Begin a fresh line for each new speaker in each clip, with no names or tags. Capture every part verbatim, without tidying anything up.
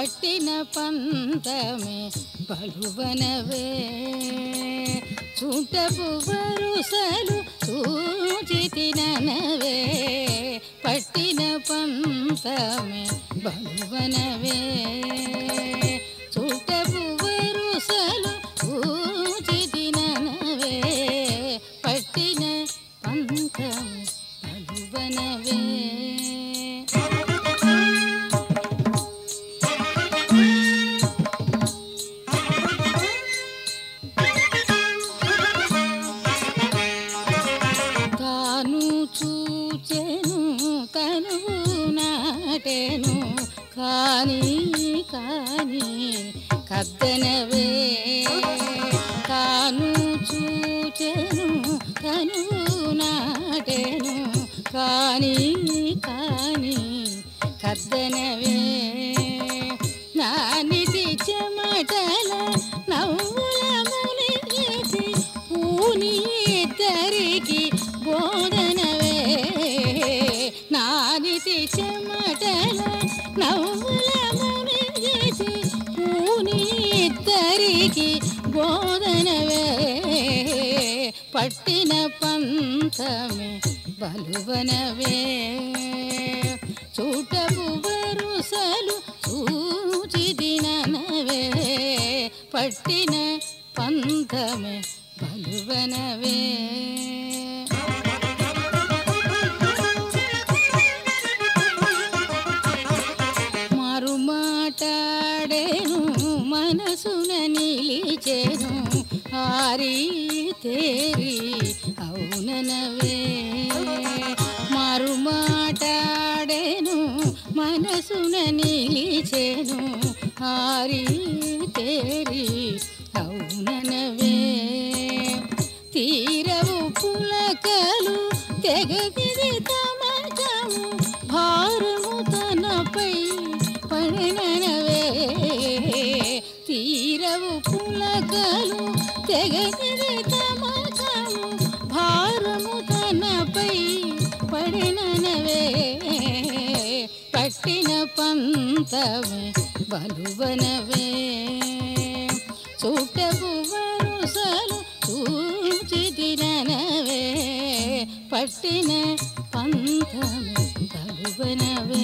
పట్టిన పంతమే పలువనవే చుట్టపు వరుసలు సూచితినవే పట్టిన పంతమే పలువనవే చుట్టపు వరుసలు సూచితినవే పట్టిన పంతమే పలువనవే చూచెను తనువు నాటెను కాని కాని కద్దనవే తాను చూచెను తనువు నాటెను కాని కాని కద్దనవే నానిది చెమటల నవ్వుల మునిగేసి పూని ఇద్దరికి బోధనవే నానిది చెమటల నవ్వుల మునిగేసి పూని ఇద్దరికి బోధనవే పట్టిన పంతమే బలువనవే చూటపు వరుసలు సూచిదినవే పట్టిన పంతమే బలువనవే మారుమాటాడేను మనసున నిలిచెను ఆరి తేరి అవుననవే మారుమాటాడేను మనసున నిలిచెను ఆరి తేరి అవుననవే తీరవు పులకలు తెగగిరి తమకము భారము తనపై పడినవే తీరవు పులకలు తెగగిరి తమకము భారము తనపై పడినవే పట్టిన పంతమే బలువనవే చూటపు వరుసలు సూచిదినవే పట్టిన పంతమే బలువనవే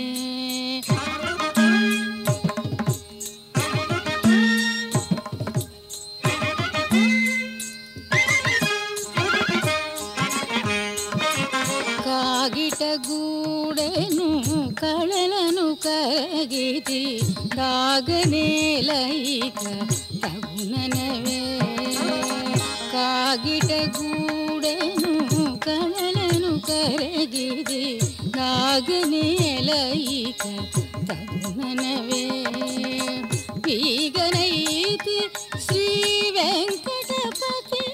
కాగిట గూడెను కళలను కరగితి కాగనేలైక తగుననవే కాగిట గూడెను కళలను కరగితి కాగనేలైక తగుననవే పీగనైతి శ్రీ వెంకటపతి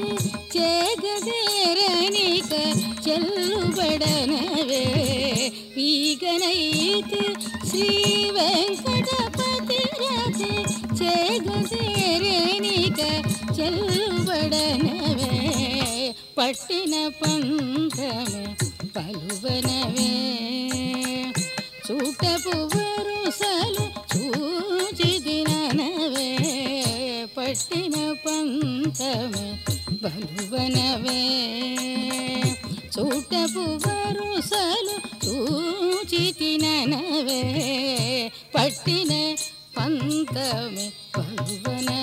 చేగదేరనిక చెల్లుబడనవే పీగనైతి శ్రీ వెంకటపతి చేగదేరనిక చెల్లుబడనవే పట్టిన పంతమే పలువనవే చూటపు వరుసలు సూచిదినవే పట్టిన పంతమే బలువనవే చూటపు వరుసలు సూచితినవే పట్టిన పంతమే బలువనవే